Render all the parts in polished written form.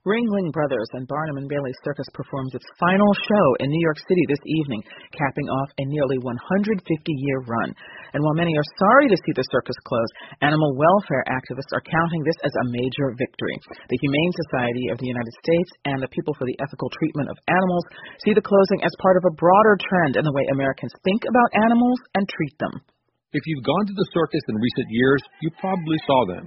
Ringling Brothers and Barnum and Bailey Circus performs its final show in New York City this evening, capping off a nearly 150-year run. And while many are sorry to see the circus close, animal welfare activists are counting this as a major victory. The Humane Society of the United States and the People for the Ethical Treatment of Animals see the closing as part of a broader trend in the way Americans think about animals and treat them. If you've gone to the circus in recent years, you probably saw them.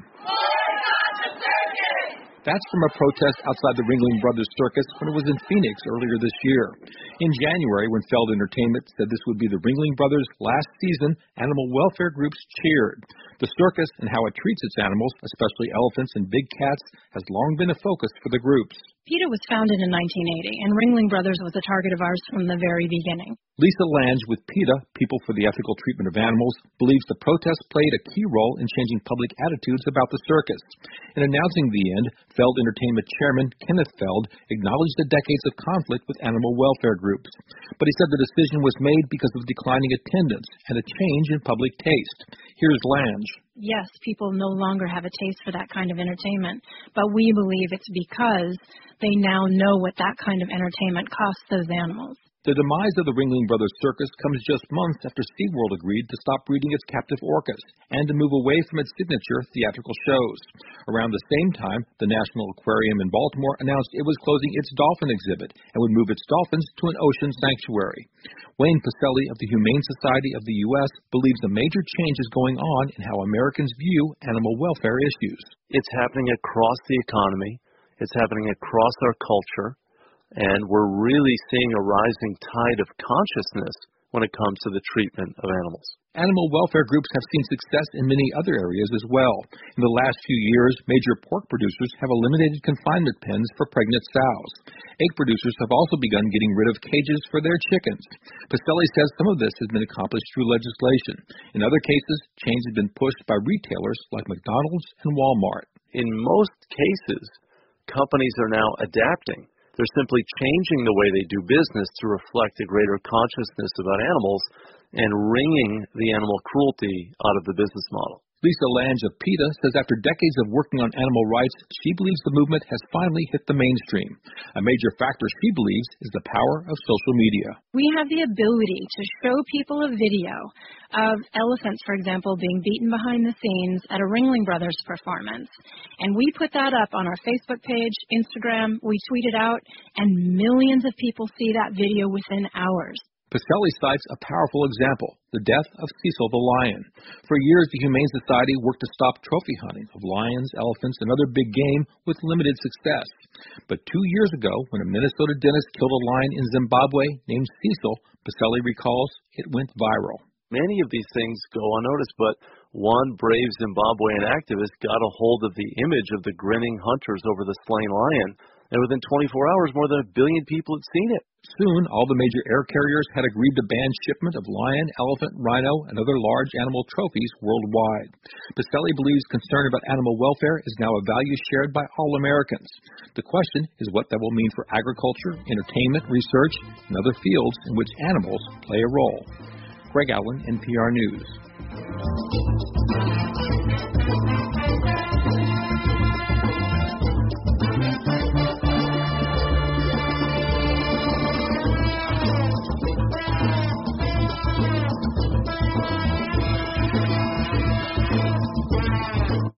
That's from a protest outside the Ringling Brothers Circus when it was in Phoenix earlier this year. In January, when Feld Entertainment said this would be the Ringling Brothers' last season, animal welfare groups cheered. The circus and how it treats its animals, especially elephants and big cats, has long been a focus for the groups. PETA was founded in 1980, and Ringling Brothers was a target of ours from the very beginning. Lisa Lange with PETA, People for the Ethical Treatment of Animals, believes the protest played a key role in changing public attitudes about the circus. In announcing the end, Feld Entertainment chairman Kenneth Feld acknowledged the decades of conflict with animal welfare groups. But he said the decision was made because of declining attendance and a change in public taste. Here's Lange. Yes, people no longer have a taste for that kind of entertainment, but we believe it's because they now know what that kind of entertainment costs those animals. The demise of the Ringling Brothers Circus comes just months after SeaWorld agreed to stop breeding its captive orcas and to move away from its signature theatrical shows. Around the same time, the National Aquarium in Baltimore announced it was closing its dolphin exhibit and would move its dolphins to an ocean sanctuary. Wayne Pacelli of the Humane Society of the U.S. believes a major change is going on in how Americans view animal welfare issues. It's happening across the economy. It's happening across our culture. And we're really seeing a rising tide of consciousness when it comes to the treatment of animals. Animal welfare groups have seen success in many other areas as well. In the last few years, major pork producers have eliminated confinement pens for pregnant sows. Egg producers have also begun getting rid of cages for their chickens. Pacelli says some of this has been accomplished through legislation. In other cases, change has been pushed by retailers like McDonald's and Walmart. In most cases, companies are now adapting. They're simply changing the way they do business to reflect a greater consciousness about animals and wringing the animal cruelty out of the business model. Lisa Lange of PETA says after decades of working on animal rights, she believes the movement has finally hit the mainstream. A major factor she believes is the power of social media. We have the ability to show people a video of elephants, for example, being beaten behind the scenes at a Ringling Brothers performance. And we put that up on our Facebook page, Instagram, we tweet it out, and millions of people see that video within hours. Pacelli cites a powerful example, the death of Cecil the lion. For years, the Humane Society worked to stop trophy hunting of lions, elephants, and other big game with limited success. But 2 years ago, when a Minnesota dentist killed a lion in Zimbabwe named Cecil, Pacelli recalls it went viral. Many of these things go unnoticed, but one brave Zimbabwean activist got a hold of the image of the grinning hunters over the slain lion, and within 24 hours, more than 1 billion people had seen it. Soon, all the major air carriers had agreed to ban shipment of lion, elephant, rhino, and other large animal trophies worldwide. Pacelli believes concern about animal welfare is now a value shared by all Americans. The question is what that will mean for agriculture, entertainment, research, and other fields in which animals play a role. Greg Allen, NPR News.